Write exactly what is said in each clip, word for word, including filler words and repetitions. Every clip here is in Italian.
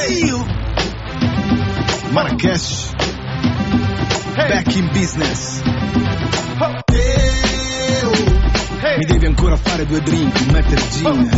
Marrakesh, back in business. Mi devi ancora fare due drink, un metter gin.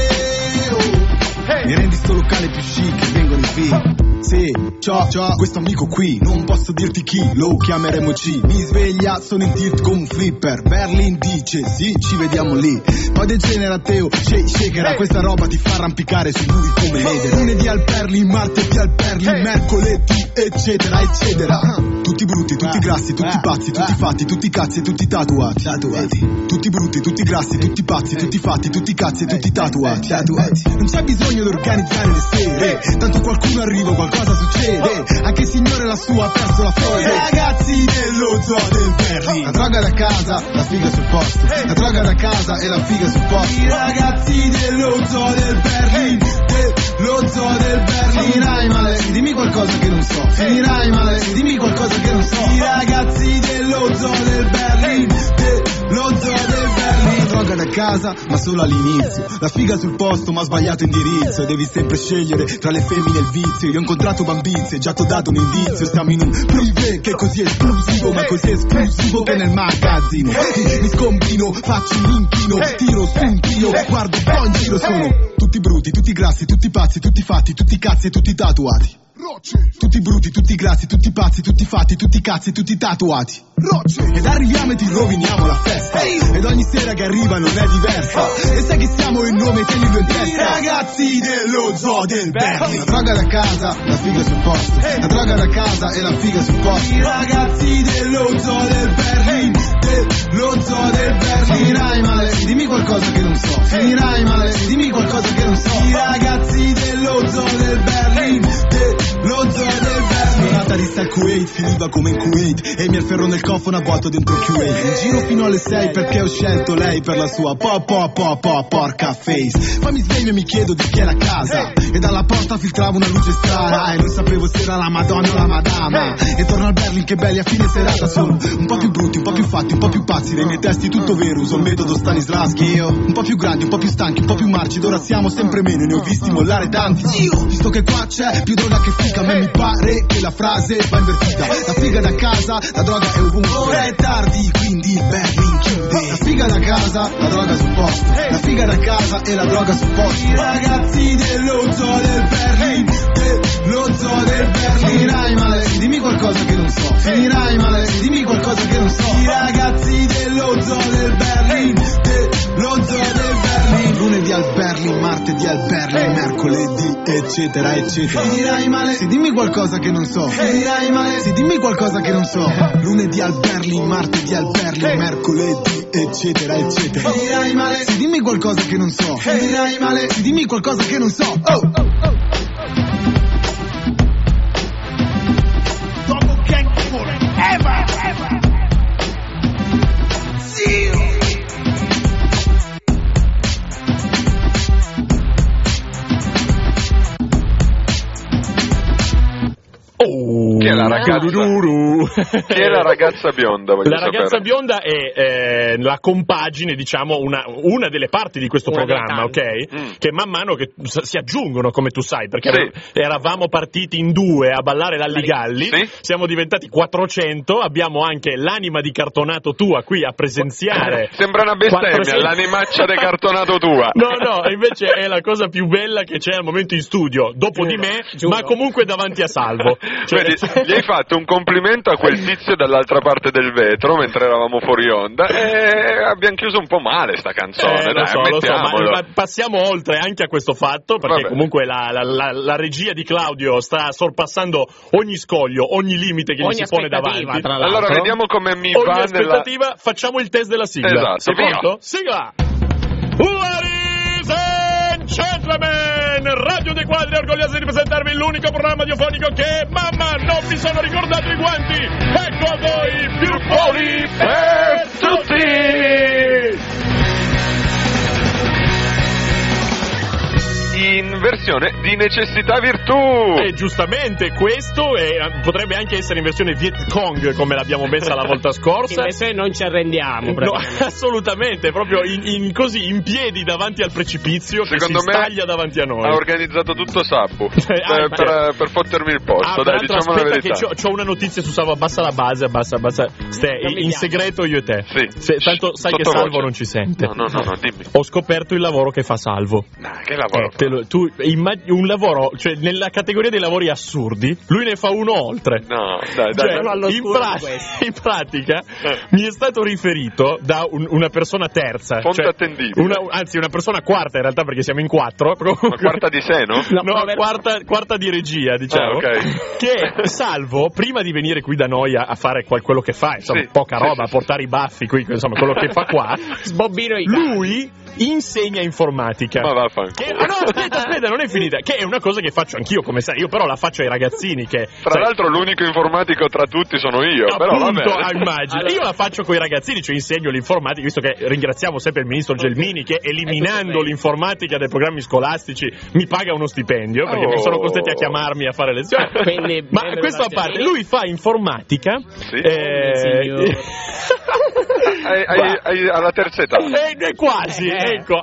Mi rendi sto locale più chic, vengono i film. Sì, ciao, ciao, questo amico qui, non posso dirti chi, lo chiameremo C. Mi sveglia, sono in tilt con un flipper. Berlin dice, sì, ci vediamo lì. Poi degenera Teo, shake, shakera. Questa roba ti fa arrampicare sui muri come Leder. Lunedì al Perli, martedì al Perli, mercoledì, eccetera, eccetera. Tutti brutti, tutti grassi, tutti pazzi, tutti fatti, tutti cazzi e tutti tatuati. Tatuati. Tutti brutti, tutti grassi, tutti pazzi, tutti fatti, tutti cazzi e tutti tatuati. Tatuati. Non c'è bisogno di organizzare le sere, tanto qualcuno arriva, qualcosa succede. Anche il signore la sua ha perso la fede. I ragazzi dello zoo del Berlin. La droga da casa, la figa sul posto. La droga da casa e la figa sul posto. I ragazzi dello zoo del Berlin. Dello zoo del Berlin. Finirai male, dimmi qualcosa che non so. Finirai male, dimmi qualcosa che non so. I ragazzi dello zoo del Berlin. Dello zoo del Berlin. La droga da casa, ma solo all'inizio. La figa sul posto, ma ha sbagliato indirizzo. Devi sempre scegliere tra le femmine e il vizio. Io ho incontrato bambizze, già t'ho dato un indizio. Stiamo in un privé che è così esclusivo, ma così esclusivo che nel magazzino mi scombino, faccio un inchino, tiro spuntino, guardo un po' in giro. Sono tutti brutti, tutti grassi, tutti pazzi, tutti fatti, tutti cazzi e tutti tatuati. Tutti brutti, tutti grassi, tutti pazzi, tutti fatti, tutti cazzi, tutti tatuati. Ed arriviamo e ti roviniamo la festa. Ed ogni sera che arriva non è diversa. E sai che siamo il nome che gli do in testa. I ragazzi dello zoo del Berlin. La droga da casa, la figa sul posto. La droga da casa e la figa sul posto. I ragazzi dello zoo del Berlin. Dello zoo del Berlin. Finirai male, dimmi qualcosa che non so. Finirai male, dimmi qualcosa che non so. I ragazzi dello zoo del Berlin. Lo zoo del Berlin. Nata di sta Kuwait, finiva come in Kuwait. E mi afferro nel cofano a vuoto dentro Q A. In giro fino alle sei perché ho scelto lei per la sua po po po po porca face. Poi mi sveglio e mi chiedo di chi è la casa. E dalla porta filtrava una luce strana. E non sapevo se era la Madonna o la Madama. E torno al Berlin, che belli a fine serata. Sono un po' più brutti, un po' più fatti, un po' più pazzi. Nei miei testi tutto vero, uso il metodo Stanislavski. Io un po' più grandi, un po' più stanchi, un po' più marci. Ed ora siamo sempre meno e ne ho visti mollare tanti. Io, visto che qua c'è più droga che fica, a me mi pare che la frase va invertita. La figa da casa, la droga è ovunque. Ora è tardi, quindi il Berlin chiude. La figa da casa, la droga sul posto. La figa da casa e la droga sul posto. I ragazzi dello zoo del Berlin. Dello zoo del Berlin. Finirai male, dimmi qualcosa che non so. Finirai male, dimmi qualcosa che non so. I ragazzi dello zoo del Berlin. Dello zoo del Berlin. Lunedì al Berlin, martedì al Berlin, mercoledì, eccetera, eccetera. Finirai male, sì, dimmi qualcosa che non so. Finirai male, sì, dimmi qualcosa che non so. Lunedì al Berlin, martedì al Berlin, mercoledì, eccetera, eccetera. Finirai male, sì, dimmi qualcosa che non so. Finirai male, sì, dimmi qualcosa che non so. Oh, oh, oh. Double gang forever, ever. Zio. Oh, chi è la ragazza? Chi è la ragazza bionda? La sapere. ragazza bionda è eh, la compagine, diciamo, una, una delle parti di questo una programma, ok? Mm. Che man mano che si aggiungono, come tu sai, perché sì. eravamo partiti in due a ballare l'Alligalli, sì. siamo diventati quattrocento, abbiamo anche l'anima di cartonato tua qui a presenziare. Sembra una bestemmia, quattrocento l'animaccia di cartonato tua. No, no, invece è la cosa più bella che c'è al momento in studio, dopo Giuro. di me, Giuro. ma comunque davanti a Salvo. Cioè... Vedi, gli hai fatto un complimento a quel tizio dall'altra parte del vetro mentre eravamo fuori onda e abbiamo chiuso un po' male sta canzone, eh, dai, lo so, lo so, mettiamolo. Ma passiamo oltre anche a questo fatto, perché Vabbè. comunque la, la, la, la regia di Claudio sta sorpassando ogni scoglio, ogni limite che ogni gli si pone davanti. Tra allora vediamo come mi ogni va aspettativa, nella... facciamo il test della sigla. Esatto, sei pronto? Sigla! Ladies and gentlemen, Radio dei Quadri è orgogliosa di presentarvi l'unico programma radiofonico che, mamma, non mi sono ricordato i guanti. Ecco a voi, più buoni per tutti. in versione di necessità virtù. E giustamente questo è, potrebbe anche essere in versione Viet Cong, come l'abbiamo messa la volta scorsa. Invece non ci arrendiamo. No, assolutamente, proprio in, in così in piedi davanti al precipizio. Secondo che si staglia davanti a noi. Ha organizzato tutto Sabbu eh, per, per fottermi il posto. Ah, dai, diciamo la verità. Che c'ho, c'ho una notizia su Salvo, abbassa la base, abbassa, abbassa. Ste, in segreto io e te. Sì. Se, tanto sai che Salvo voce. Non ci sente. No, no, no, no, dimmi. Ho scoperto il lavoro che fa Salvo. Nah, che lavoro? Eh, lo, tu immag- un lavoro, cioè nella categoria dei lavori assurdi, lui ne fa uno oltre. No, dai, dai. Cioè, dai. In, pra- in pratica eh. mi è stato riferito da un, una persona terza. Fonte cioè, attendibile. Una, anzi, una persona quarta in realtà, perché siamo in quattro. Una quarta di sé, no? No, no quarta, quarta di regia, diciamo. Ah, okay. Che Salvo, prima di venire qui da noi a, a fare quel, quello che fa, insomma, sì, poca sì, roba, sì, a portare sì. i baffi qui, insomma, quello che fa qua. Sbobbino i Lui insegna informatica. Ma vaffanculo. Che, ah no, aspetta, aspetta, non è finita. Che è una cosa che faccio anch'io, come sai. Io però la faccio ai ragazzini che... Tra sai, l'altro l'unico informatico tra tutti sono io, appunto, però va bene. Ah, immagino. Allora. Io la faccio con i ragazzini, cioè insegno l'informatica, visto che ringraziamo sempre il ministro Gelmini che eliminando l'informatica dai programmi scolastici mi paga uno stipendio, perché oh. mi sono costretti a chiamarmi a fare lezioni. Quindi, ma questo a parte, lui fa informatica. Sì. Eh, ai, ai, ai, alla terza età. Eh, quasi, eh. ecco.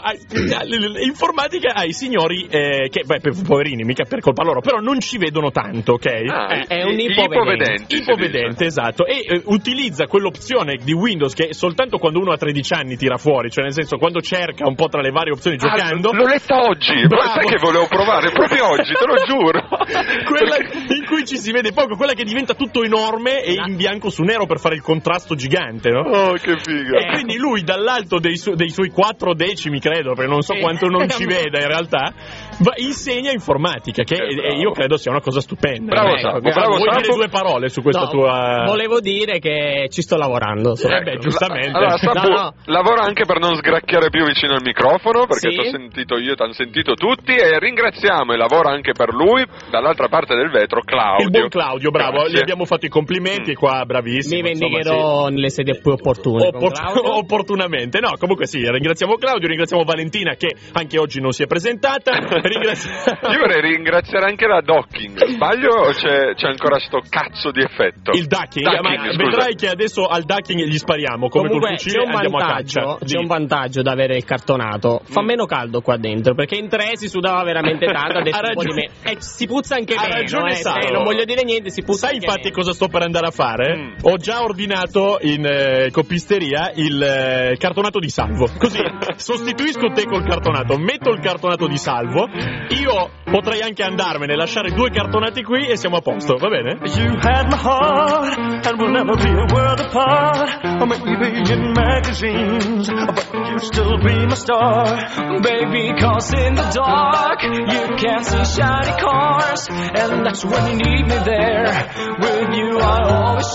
Informatica ai signori eh, che, beh, poverini, mica per colpa loro, però non ci vedono tanto, ok? Ah, eh, è un ipovedente. Ipovedente, esatto. E eh, utilizza quell'opzione di Windows che soltanto quando uno ha tredici anni tira fuori, cioè nel senso quando cerca un po' tra le varie opzioni ah, giocando. L'ho letta oggi, bravo. Sai che volevo provare proprio oggi, te lo giuro. Quella in cui ci si vede poco, quella che diventa tutto enorme e in bianco su nero per fare il contrasto gigante, no? Oh, che figa. E quindi lui dall'alto dei, su- dei suoi quattro decimi, credo, perché non so sì. quanto non ci veda in realtà, va, insegna informatica, che eh, io credo sia una cosa stupenda. Bravo, Salvo, eh, bravo, vuoi Salvo. dire due parole su questa no, tua... Volevo dire che ci sto lavorando. Eh beh, giustamente. Allora, Salvo, no, no. lavora anche per non sgracchiare più vicino al microfono, perché sì. ti ho sentito io, ti hanno sentito tutti, e ringraziamo e lavora anche per lui, dall'altra parte del vetro, Claudio. Il buon Claudio, bravo, Grazie. gli abbiamo fatto i complimenti, mm. qua bravissimo. Mi vendicherò sì. nelle sedie più opportune. Oppor- opportunamente, no, comunque sì, ringraziamo Claudio, ringraziamo Valentina che anche oggi non si è presentata. Ringraziamo... Io vorrei ringraziare anche la docking, sbaglio o c'è, c'è ancora sto cazzo di effetto? Il ducking, ducking ma scusa. Vedrai che adesso al ducking gli spariamo come comunque, col fucile e andiamo a caccia. C'è un vantaggio da avere il cartonato, fa mm. meno caldo qua dentro, perché in tre si sudava veramente tanto, adesso un po' di me. Eh, si puzza anche ha meno, ragione eh, eh, non voglio dire niente, si puzza. Sai anche infatti meno. cosa sto per andare a fare? Mm. Ho già ordinato in eh, copisteria il eh, cartonato di Salvo. Così sostituisco te col cartonato, metto il cartonato di Salvo, io potrei anche andarmene, lasciare due cartonati qui e siamo a posto, va bene? You had my heart and we'll never be a world apart. Or maybe in magazines, but you still be my star. Baby, cause in the dark you can't see shiny cars, and that's when you need me there. With you I always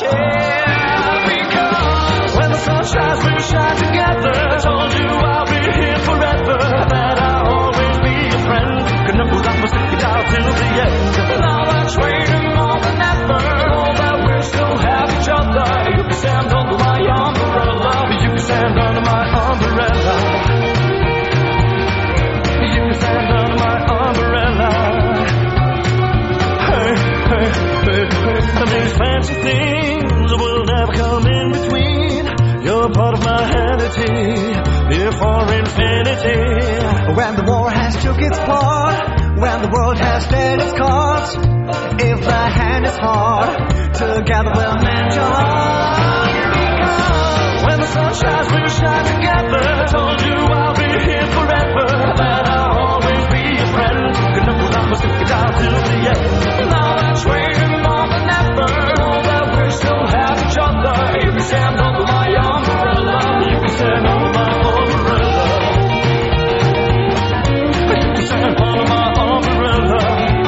share. Because when the sun shines, we shine together. I told you I'll be here forever, that I'll always be your friend. Could never I must stick it out till the end. Now that's waiting more than ever. Know that we'll still have each other. You can stand under my umbrella. You can stand under my umbrella. You can stand under my umbrella. Hey, hey, hey, hey. These fancy things will never come in between. You're part of my vanity, here for infinity. When the war has took its part, when the world has played its cards, if the hand is hard, together we'll mend your heart. Because when the sun shines, we'll shine together. I told you I'll be here forever, that I'll always be your friend. Could never I must stick it out till the end. Now that's waiting more than ever. Know that we'll still have each other. You can stand under my umbrella. You can stand under my umbrella. You can stand under my umbrella.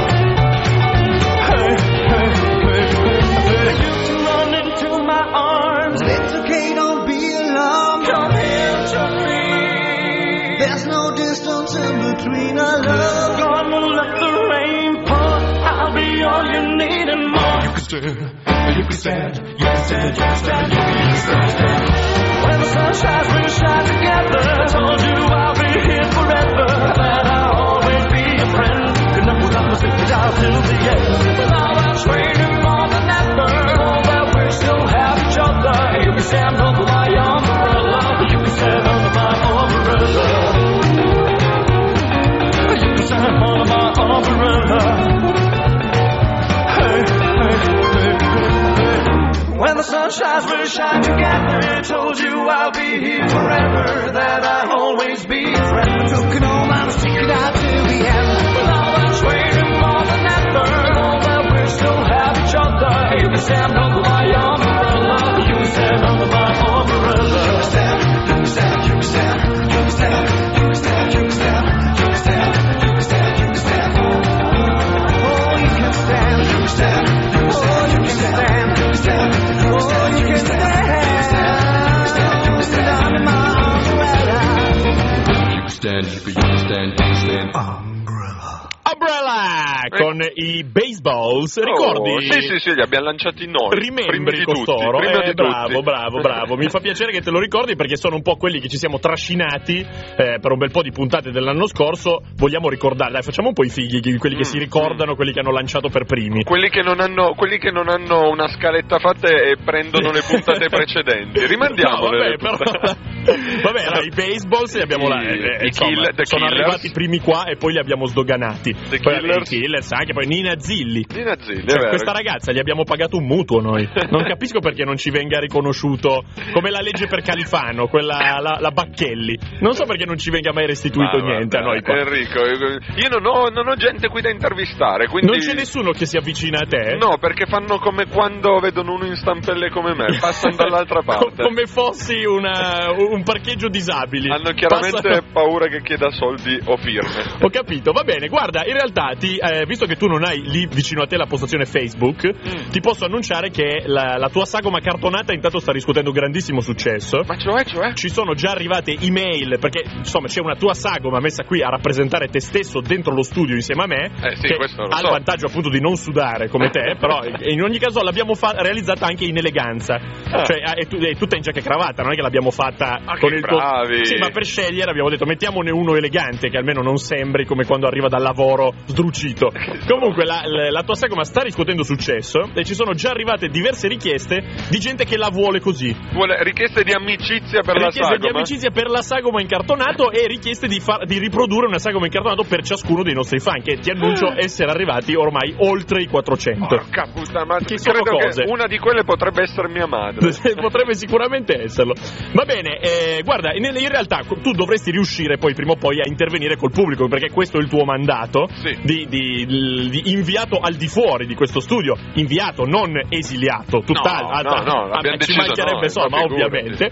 Hey, hey, hey, hey. You can run into my arms. It's okay, don't be alarmed. Come here to me. There's no distance in between our love. Gonna let the rain pour. I'll be all you need and more. You can stand, you can stand, you can stand, you can stand, you can stand. When the sun shines, we'll shine together. I told you I'll be here forever, that I'll always be your friend. umbrella. Hey, hey, hey, hey. When the sun shines, we'll shine together. Told you I'll be here forever, that I'll always be a friend. Took it all, I was taking it out till the end. Now that's waiting more than ever. Know that we still have each other. You can stand under my umbrella. You can stand under my umbrella. You can stand, you can stand, you can stand, you can stand, you can stand, you can stand, you can stand, you can stand, you can stand. Oh, you can stand, you can stand, you can stand, you can stand, you can stand. Oh, you can stand under my umbrella. You can stand, you can stand, you can stand. Umbrella. Umbrella con i baseballs, ricordi? Oh, sì, sì, sì, li abbiamo lanciati noi. Rimembri costoro? Eh, bravo, bravo, bravo. Mi fa piacere che te lo ricordi perché sono un po' quelli che ci siamo trascinati eh, per un bel po' di puntate dell'anno scorso. Vogliamo ricordare, dai, facciamo un po' i fighi, quelli che mm, si ricordano, mm. quelli che hanno lanciato per primi. Quelli che non hanno, quelli che non hanno una scaletta fatta e prendono le puntate precedenti. Rimandiamole. No, vabbè, però, vabbè, allora, i baseballs li abbiamo là. Eh, insomma, kill, sono killers. Arrivati primi qua e poi li abbiamo sdoganati. The poi Killers. I Killers, anche poi Nina Zilli. Nina Zilli, cioè, questa ragazza gli abbiamo pagato un mutuo noi. Non capisco perché non ci venga riconosciuto come la legge per Califano, quella la, la Bacchelli. Non so perché non ci venga mai restituito Ma niente guarda, a noi qua. Enrico, io non ho, non ho gente qui da intervistare, quindi... Non c'è nessuno che si avvicina a te? No, perché fanno come quando vedono uno in stampelle come me, passano dall'altra parte. Come fossi una, un parcheggio disabili. Hanno chiaramente passano... paura che chieda soldi o firme. Ho capito, va bene. Guarda, in realtà, ti, eh, visto che tu non hai lì vicino a te la postazione Facebook, mm. ti posso annunciare che la, la tua sagoma cartonata intanto sta riscuotendo un grandissimo successo. Ma cioè, cioè? Ci sono già arrivate email, perché insomma c'è una tua sagoma messa qui a rappresentare te stesso dentro lo studio insieme a me, eh sì, che questo lo ha so. Il vantaggio appunto di non sudare come te, però in ogni caso l'abbiamo fa- realizzata anche in eleganza, ah. cioè è, t- è tutta in giacca e cravatta, non è che l'abbiamo fatta ah, con il bravi. tuo... Sì, ma per scegliere abbiamo detto mettiamone uno elegante che almeno non sembri come quando arriva dal lavoro sdrucito. Comunque la, la, la tua sagoma sta riscuotendo successo e ci sono già arrivate diverse richieste di gente che la vuole così. Vuole richieste di amicizia per richieste la sagoma? Richieste di amicizia per la sagoma incartonato e richieste di, far, di riprodurre una sagoma incartonato per ciascuno dei nostri fan, che ti annuncio ah. essere arrivati ormai oltre i quattrocento. Porca puttana, ma che credo sono cose. Che una di quelle potrebbe essere mia madre. Potrebbe sicuramente esserlo. Va bene, eh, guarda, in, in realtà tu dovresti riuscire poi prima o poi a intervenire col pubblico, perché questo è il tuo mandato, sì. di, di, di inviato al di fuori di questo studio, inviato, non esiliato, tutt'altro. No, no, no, ah, ci mancherebbe solo, ma ovviamente.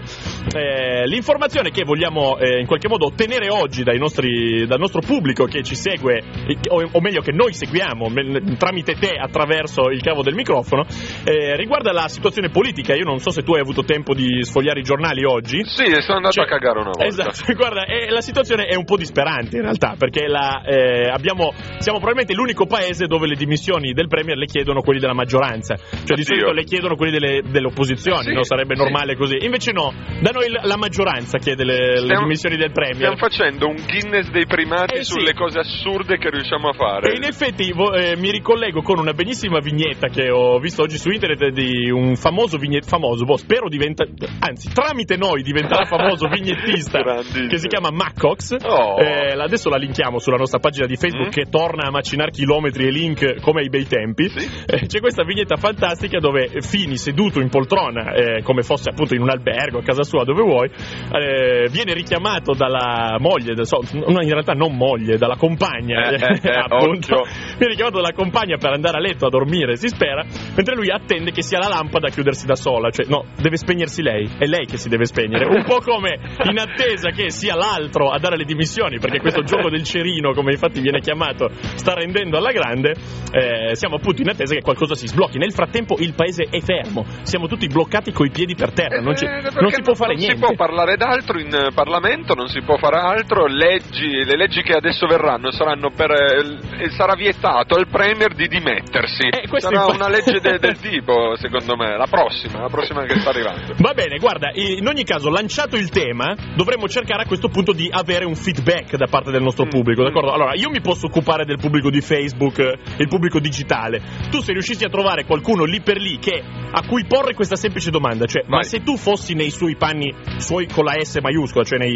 Eh, l'informazione che vogliamo eh, in qualche modo ottenere oggi dai nostri, dal nostro pubblico che ci segue, o, o meglio che noi seguiamo me, tramite te attraverso il cavo del microfono, eh, riguarda la situazione politica. Io non so se tu hai avuto tempo di sfogliare i giornali oggi. Sì, sono andato cioè, a cagare una volta. Esatto, guarda, eh, la situazione è un po' disperante in realtà, perché la, eh, abbiamo, siamo probabilmente l'unico paese dove le dimissioni del Premier le chiedono quelli della maggioranza, cioè Oddio. Di solito le chiedono quelli delle, delle opposizioni, sì, no? Sarebbe sì. normale così. Invece no, da noi la maggioranza chiede le, stiamo, le dimissioni del Premier. Stiamo facendo un Guinness dei primati eh, sulle sì. cose assurde che riusciamo a fare. E in effetti vo, eh, mi ricollego con una benissima vignetta che ho visto oggi su internet di un famoso vignett famoso, boh, spero diventa, anzi tramite noi diventerà famoso vignettista che si chiama Maccox. Oh. Eh, adesso la linkiamo sulla nostra pagina di Facebook mm. che torna a macinare chilometri e link come ai bei tempi. Sì. Eh, c'è questa vignetta fantastica dove Fini seduto in poltrona eh, come fosse appunto in un albergo a casa sua dove vuoi, eh, viene richiamato dalla moglie, da, so, no, in realtà non moglie, dalla compagna eh, eh, eh, appunto, viene richiamato dalla compagna per andare a letto a dormire, si spera, mentre lui attende che sia la lampada a chiudersi da sola, cioè no, deve spegnersi lei, è lei che si deve spegnere, un po' come in attesa che sia l'altro a dare le dimissioni, perché questo gioco del cerino, come infatti viene chiamato, sta rendendo alla grande. Eh, siamo appunto in attesa che qualcosa si sblocchi. Nel frattempo il paese è fermo, siamo tutti bloccati coi piedi per terra, non, ci, eh, non si può fare non niente. Non si può parlare d'altro in Parlamento, non si può fare altro, leggi, le leggi che adesso verranno saranno per eh, sarà vietato al Premier di dimettersi. Eh, sarà inf- una legge de, del tipo, secondo me, la prossima, la prossima che sta arrivando. Va bene, guarda, in ogni caso, lanciato il tema, dovremmo cercare a questo punto di avere un feedback da parte del nostro pubblico, d'accordo? Allora, io mi posso occupare del pubblico di Facebook, il pubblico digitale. Tu se riuscissi a trovare qualcuno lì per lì che a cui porre questa semplice domanda, cioè, Vai. ma se tu fossi nei suoi panni, suoi con la S maiuscola, cioè nei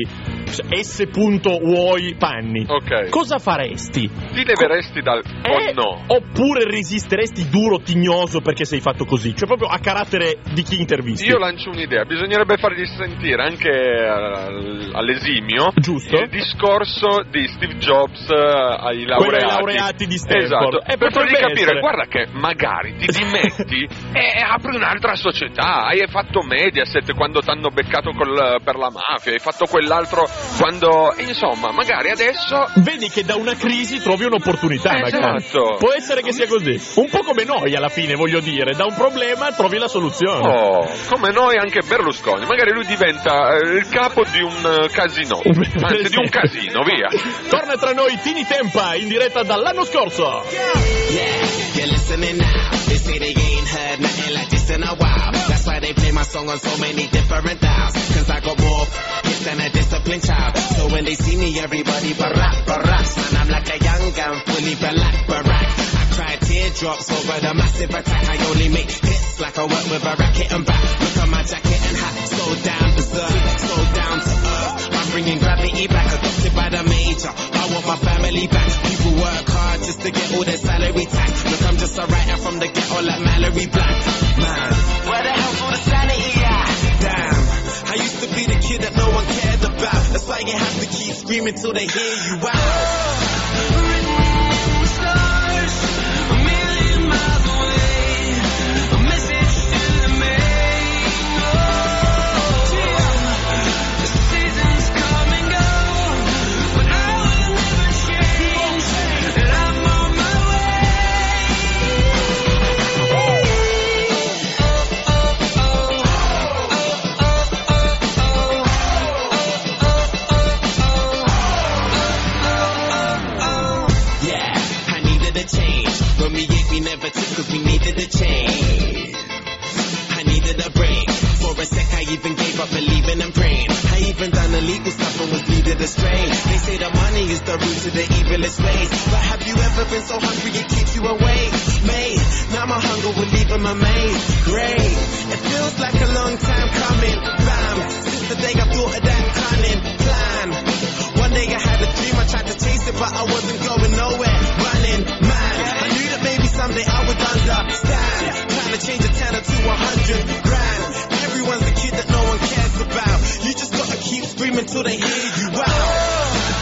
S. Uoi Panni. Ok. Cosa faresti? Ti leveresti dal Eh, o no? Oppure resisteresti duro, tignoso perché sei fatto così? Cioè proprio a carattere di chi intervisti. Io lancio un'idea, bisognerebbe fargli sentire anche uh, all'esimio Giusto. il discorso di Steve Jobs uh, ai laureati. Quello ai laureati di Stanford. Esatto, Eh, per fargli potrebbe capire, essere. guarda che magari ti dimetti e apri un'altra società. Hai fatto Mediaset quando t'hanno beccato col, per la mafia, hai fatto quell'altro quando... Insomma, magari adesso... Vedi che da una crisi trovi un'opportunità, magari. Esatto. Può essere che sia così. Un po' come noi alla fine, voglio dire, da un problema trovi la soluzione. Oh, come noi anche Berlusconi, magari lui diventa eh, il capo di un uh, casino, anzi di un casino, via. Torna tra noi Tini Tempa in diretta dall'anno scorso. Yeah, you're listening now. They say they ain't heard nothing like this in a while. That's why they play my song on so many different dials. Cause I got more hits than a disciplined child. So when they see me, everybody barack, barack. Man, I'm like a young gun, fully black, barack. I cry teardrops over the massive attack. I only make hits like I work with a racket and back. Look at my jacket and hat, so down berserk, so down to earth. I'm bringing gravity back, adopted by the major. I want my family back. People work hard just to get all their salary tax. Look, I'm just a writer from the ghetto like Mallory Black. Man, where the hell's all the sanity at? Damn, I used to be the kid that no one cared about. That's why you have to keep screaming till they hear you out. When we ate, we never took cause we needed a change. I needed a break. For a sec, I even gave up believing and praying. I even done illegal stuff and was needed astray. They say the money is the root to the evilest ways. But have you ever been so hungry it keeps you awake? Mate, now my hunger will leave him amazed. Great, it feels like a long time coming. Bam, since the day I thought of that cunning plan. One day I had a dream, I tried to chase it, but I wasn't going nowhere. Running, man, I knew that maybe someday I would understand. Trying to change a tenner to a hundred grand. Everyone's a kid that no one cares about. You just gotta keep screaming till they hear you out.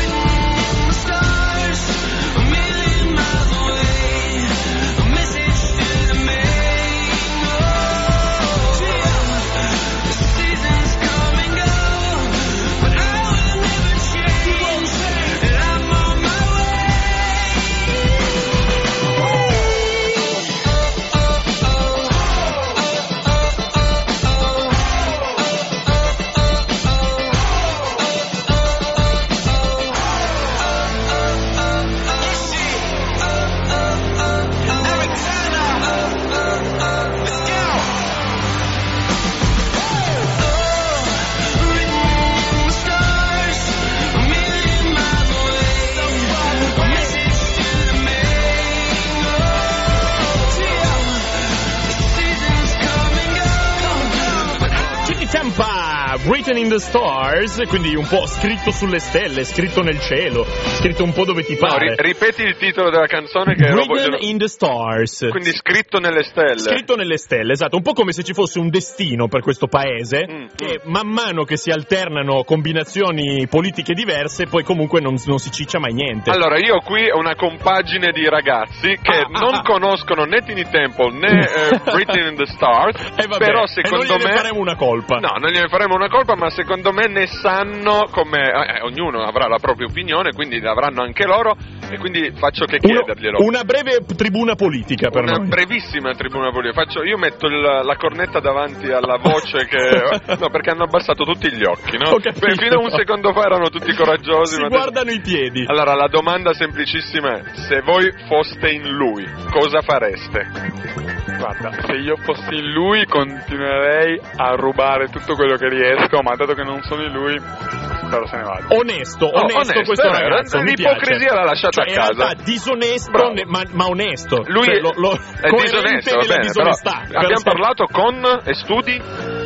Written in the Stars, quindi un po' scritto sulle stelle, scritto nel cielo, scritto un po' dove ti pare. No, ri- ripeti il titolo della canzone che Written voglio... in the Stars. Quindi scritto nelle stelle. Scritto nelle stelle, esatto, un po' come se ci fosse un destino per questo paese, mm, che man mano che si alternano combinazioni politiche diverse, poi comunque non, non si ciccia mai niente. Allora, io qui ho una compagine di ragazzi che ah, non ah, conoscono né Tiny Temple né eh, Written in the Stars, eh, vabbè, però secondo e non gliene me... faremo una colpa. No, non gliene faremo una colpa, ma secondo me ne sanno come... Eh, ognuno avrà la propria opinione, quindi l'avranno anche loro, e quindi faccio che chiederglielo. Uno, una breve tribuna politica per una noi. brevissima tribuna politica. Faccio, io metto il, la cornetta davanti alla voce che... No, perché hanno abbassato tutti gli occhi, no? Beh, fino a un secondo fa erano tutti coraggiosi. Si ma guardano adesso... i piedi. Allora, la domanda semplicissima è: se voi foste in lui, cosa fareste? Guarda, se io fossi in lui continuerei a rubare tutto quello che riesco, ma dato che non sono in lui, spero se ne vada. Onesto, Oh, onesto, onesto, questo eh, ragazzo, mi l'ipocrisia piace. l'ha lasciata Cioè, a casa. In realtà disonesto, Bravo. ne- ma, ma onesto. Lui cioè, lo, lo, è coerente disonesto, va nella bene, disonestà. però abbiamo parlato con e studi?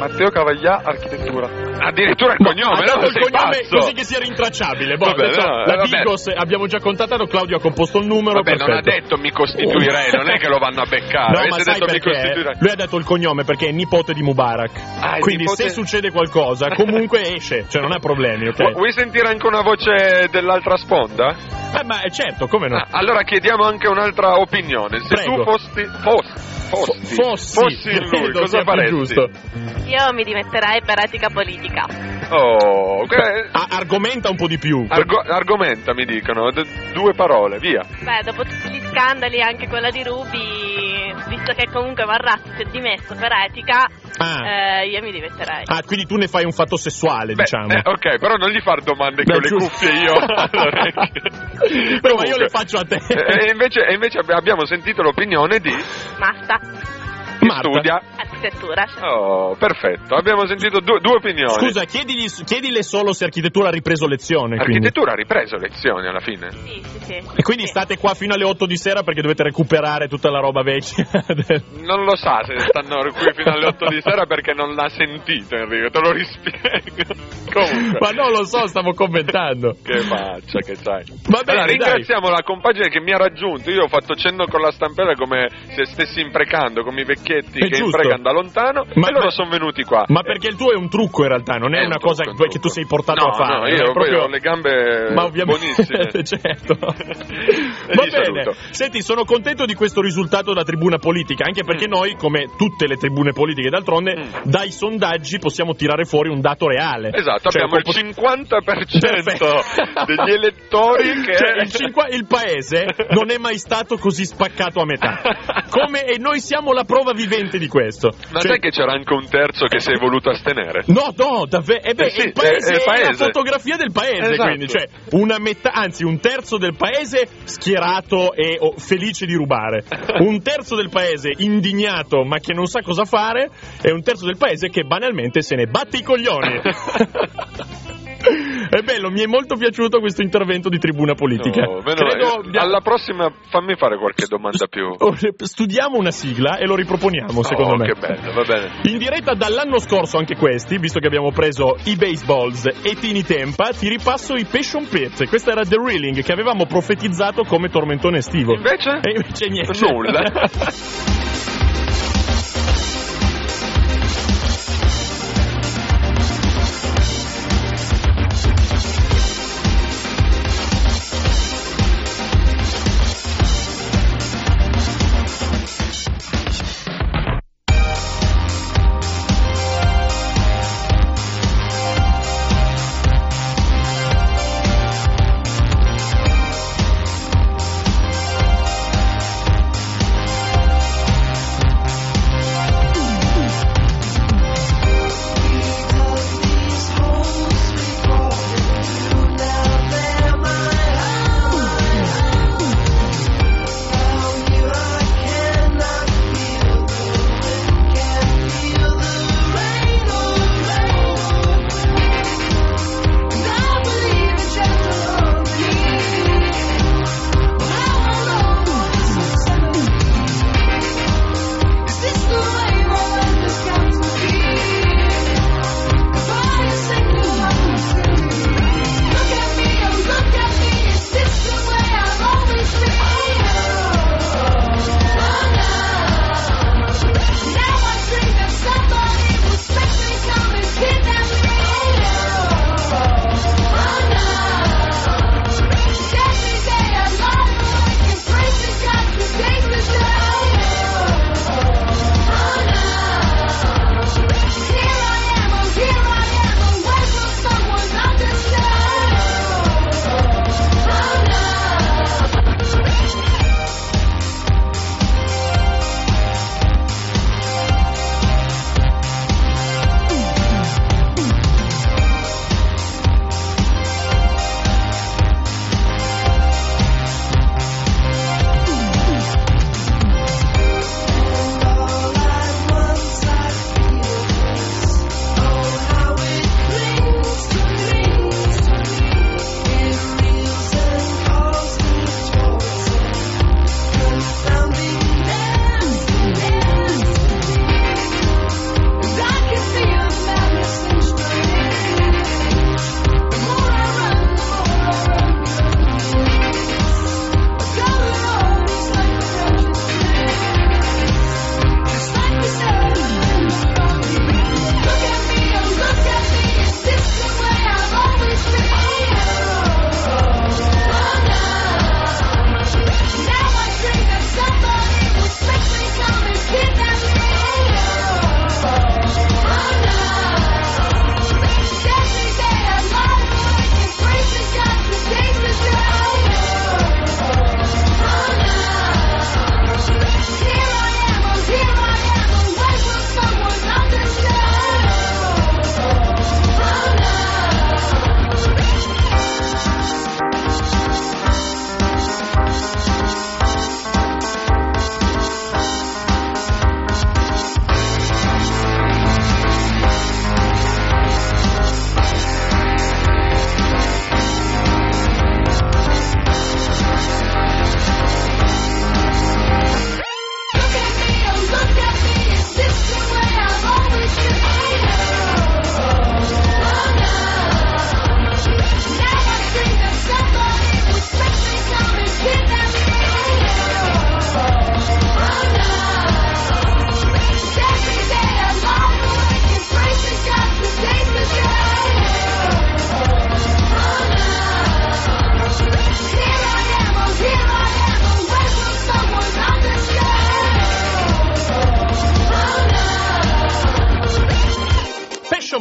Matteo Cavaglià, architettura. Addirittura il cognome, ha dato no, il sei cognome pazzo. così che sia rintracciabile. Boh, Vabbè, adesso no, la vabbè. Digos abbiamo già contattato, Claudio ha composto il numero. Vabbè, non ha perfetto. detto mi costituirei, non è che lo vanno a beccare. No, Avesse ma sai detto mi perché? costituirei. Lui ha dato il cognome perché è nipote di Mubarak. Ah, il Quindi nipote- se succede qualcosa, comunque esce, cioè non ha problemi, ok? Vu- Vuoi sentire anche una voce dell'altra sponda? Eh, ma certo, come no? Ah, allora chiediamo anche un'altra opinione. Se Prego. tu fossi, fossi, fossi, Fossi, fossi in lui, credo cosa sia più faresti? giusto. Io mi dimetterei per etica politica. Oh, que- Ah, argomenta un po' di più. argo- argomenta, mi dicono, D- due parole, via. Beh, dopo tutti gli scandali, anche quella di Ruby, visto che comunque Marrazzi si è dimesso per etica, Ah. eh, io mi dimetterei. Ah, quindi tu ne fai un fatto sessuale, Beh, diciamo. eh, ok, però non gli far domande Beh, con le giusto. cuffie io all'orecchio. Beh, ma io le faccio a te. E invece, e invece abbi- abbiamo sentito l'opinione di Marta, chi Marta. studia. architettura. Oh, perfetto, abbiamo sentito due, due opinioni. Scusa, chiedigli, chiedile solo se architettura ha ripreso lezione. Quindi. Architettura ha ripreso lezioni alla fine. Sì, sì, sì. E quindi Sì. state qua fino alle otto di sera perché dovete recuperare tutta la roba vecchia. del- Non lo sa se stanno qui fino alle otto di sera perché non l'ha sentito Enrico, te lo rispiego. Comunque. Ma non lo so, stavo commentando. Che faccia che sai. Va bene, Allora, ringraziamo la compagine che mi ha raggiunto. Io ho fatto cenno con la stampella come se stessi imprecando, come i vecchietti È che giusto. imprecano da lontano. Ma- e loro ma- sono venuti qua. Ma perché il tuo è un trucco in realtà, non è, È una un cosa trucco, un che tu trucco. sei portato No, a fare. no, è io poi proprio- ho le gambe Ma ovviamente, buonissime. certo. E Va vi bene. saluto. Senti, sono contento di questo risultato della tribuna politica, anche perché noi, come tutte le tribune politiche d'altronde, Mm. dai sondaggi possiamo tirare fuori un dato reale. Esatto, Cioè, abbiamo il proprio- cinquanta per cento Perfetto. degli elettori che... Cioè, il, cinqua- il paese non è mai stato così spaccato a metà. Come, e noi siamo la prova vivente di questo. Ma Cioè- sai che c'era anche un terzo che si è voluto astenere? No, no, davvero. Eh beh, Eh sì, il paese è- è il è, la paese. fotografia del paese, Esatto. quindi, cioè, una metà, anzi, un terzo del paese schierato e oh, felice di rubare, un terzo del paese indignato ma che non sa cosa fare, e un terzo del paese che banalmente se ne batte i coglioni. È bello, mi è molto piaciuto questo intervento di tribuna politica. No, meno Credo male. Alla prossima fammi fare qualche domanda più. Oh, studiamo una sigla e lo riproponiamo, secondo Oh, me. che bello, va bene. In diretta dall'anno scorso anche questi, visto che abbiamo preso i Baseballs e Tini Tempa, ti ripasso i Passion Pit. Questa era The Reeling che avevamo profetizzato come tormentone estivo. Invece? E invece niente. Nulla.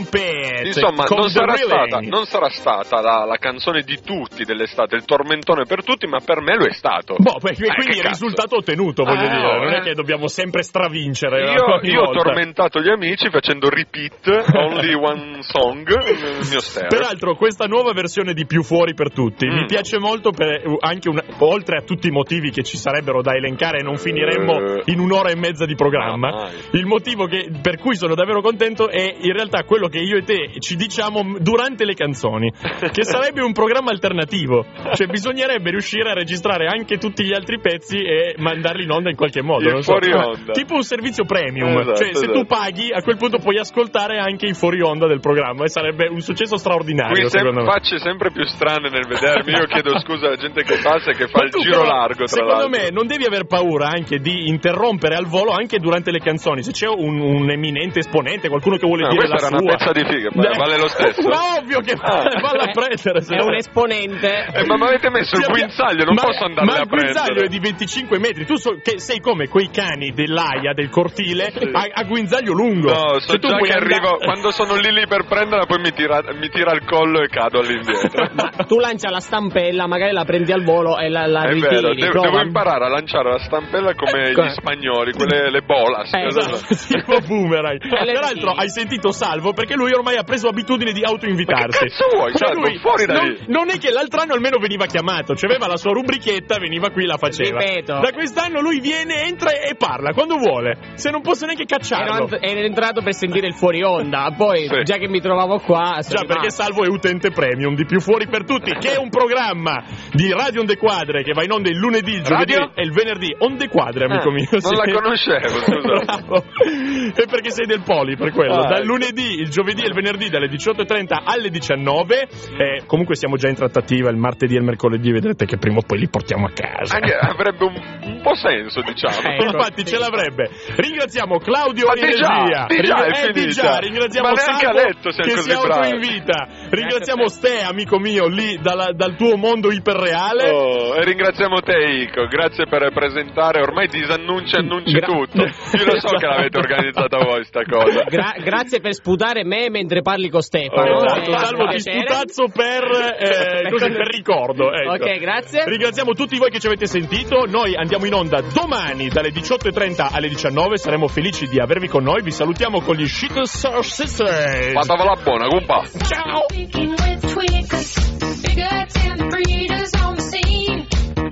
Stampede. Insomma, non sarà, Drilling. stata, non sarà stata la, la canzone di tutti dell'estate, il tormentone per tutti, ma per me lo è stato. Boh, quindi eh, il risultato ottenuto, voglio eh, dire, non eh. è che dobbiamo sempre stravincere. Io, ogni io ho volta. tormentato gli amici facendo repeat, only one song, nel mio stereo. Peraltro questa nuova versione di Più Fuori per Tutti Mm. mi piace molto per anche una, oltre a tutti i motivi che ci sarebbero da elencare e non finiremmo Eh. in un'ora e mezza di programma. Ah, mai. Il motivo che, per cui sono davvero contento è in realtà quello che io e te ci diciamo durante le canzoni, che sarebbe un programma alternativo, cioè bisognerebbe riuscire a registrare anche tutti gli altri pezzi e mandarli in onda in qualche modo, Il non so, fuori onda. tipo un servizio premium, Esatto, cioè se esatto. tu paghi a quel punto puoi ascoltare anche i fuori onda del programma e sarebbe un successo straordinario. Qui sem- secondo me. facce sempre più strane nel vedermi. Io chiedo scusa alla gente che passa e che fa Ma il tu giro però, largo, tra secondo l'altro. me non devi aver paura anche di interrompere al volo anche durante le canzoni. Se c'è un, un eminente esponente, qualcuno che vuole No, dire la questa sua, era una pezza di figa, ma vale lo stesso. Ma ovvio che Ah. vale a prendere. se È no. un esponente. Eh, ma mi avete messo il Sì, guinzaglio, non ma, posso andarle ma a il guinzaglio prendere. è di venticinque metri. Tu so, che sei come quei cani dell'aia del cortile a, a guinzaglio lungo. No, so Se tu già puoi che andare- arrivo, quando sono lì lì per prenderla, poi mi tira, mi tira il collo e cado all'indietro. Tu lancia la stampella, magari la prendi al volo e la, la È ritiri. vero, devo, prova. devo imparare a lanciare la stampella come Ecco. gli spagnoli, quelle le bolas. Eh, Esatto, tipo boomerang. le Peraltro sì. hai sentito Salvo perché lui ormai ha preso abitudine di autoinvitarsi. Ma che cazzo vuoi, Cioè, Salvo? lui Fuori da non, lì. non è che l'altro anno almeno veniva chiamato, cioè aveva la sua rubrichetta, veniva qui e la faceva. Ripeto. Da quest'anno lui viene, entra e parla quando vuole. Se non posso neanche cacciarlo. Ero, ero entrato per sentire il fuori onda, poi Sì. già che mi trovavo qua sono Già, perché rimasto. Salvo è utente premium di Più Fuori per Tutti, che è un programma di Radio Onde Quadre che va in onda il lunedì, il giovedì Radio? e il venerdì. Onde Quadre, amico Ah, mio. non sì. la conoscevo, scusa. Bravo. E perché sei del Poli, per quello. Ah, Dal ecco. lunedì, il giovedì e il venerdì dalle diciotto e trenta alle diciannove. Eh, comunque siamo già in trattativa il martedì e il mercoledì, vedrete che prima o poi li portiamo a casa. Anche avrebbe un, un po' senso, diciamo. Eh, Infatti ce l'avrebbe. Ringraziamo Claudio Ma in di già, regia. di già è eh, di finita. già, ringraziamo Ma neanche Salvo a letto siamo che così si bravi. autoinvita. Ringraziamo Ste, amico mio, lì dalla- dal tuo mondo iperreale. Oh, e ringraziamo te, Ico, grazie per presentare, ormai disannunci annunci Gra- tutto. Io lo so che l'avete organizzata voi sta cosa. Gra- grazie per sputare me mentre parli con Stefano. Oh, Esatto, Eh, Salvo ti piacere. sputazzo per, eh, così, per ricordo. Ecco. Ok, grazie. Ringraziamo tutti voi che ci avete sentito. Noi andiamo in onda domani dalle diciotto e trenta alle diciannove. Saremo felici di avervi con noi. Vi salutiamo con gli Shit Sour Sisters. Fatela buona, compa. Ciao. Speaking with tweakers, bigots and breeders on the scene.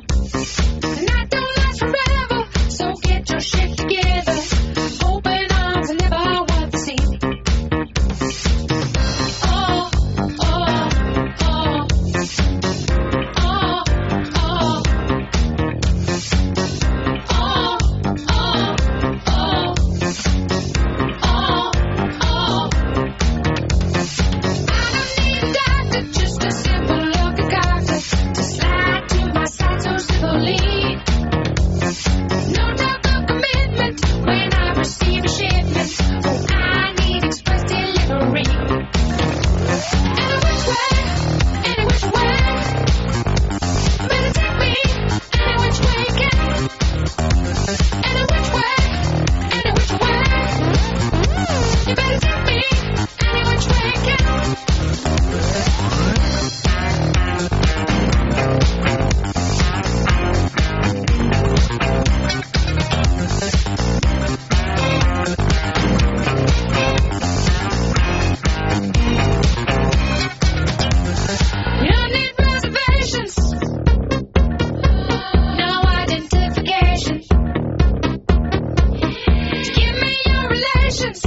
The night don't last forever, so get your shit together. Open arms and never what they see. Oh, oh, oh. Oh, oh. Oh, oh, oh. Oh, oh. I don't need a doctor, just a simple look at doctor to slide to my side so civilly. No talk of commitment when I receive a shipment. Oh, I need express delivery. Any which way, any which way, better take me any which way you can. Any which way, any which way, you better take me any which way you can. You don't need reservations, no identification. Give me your relations,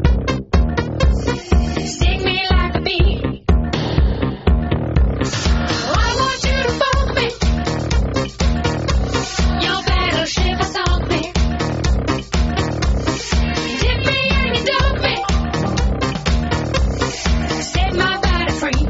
sting me like a bee. I want you to phone me, your battleship has sunk me. Dip me and you dump me, set my body free.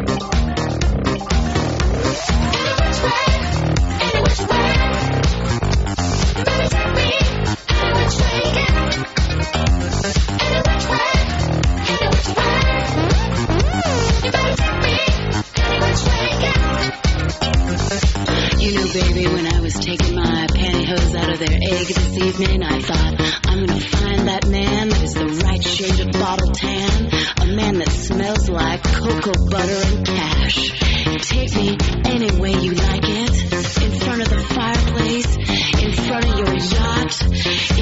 Any which way, any which way, you better take me any which way you can. Any which way, any which way, you better take me any which way you can. You know, baby, when I was taking my pantyhose out of their egg this evening, I thought, I'm gonna find that man that is the right shade of bottle tan, a man that's cocoa butter and cash. Take me any way you like it. In front of the fireplace, in front of your yacht,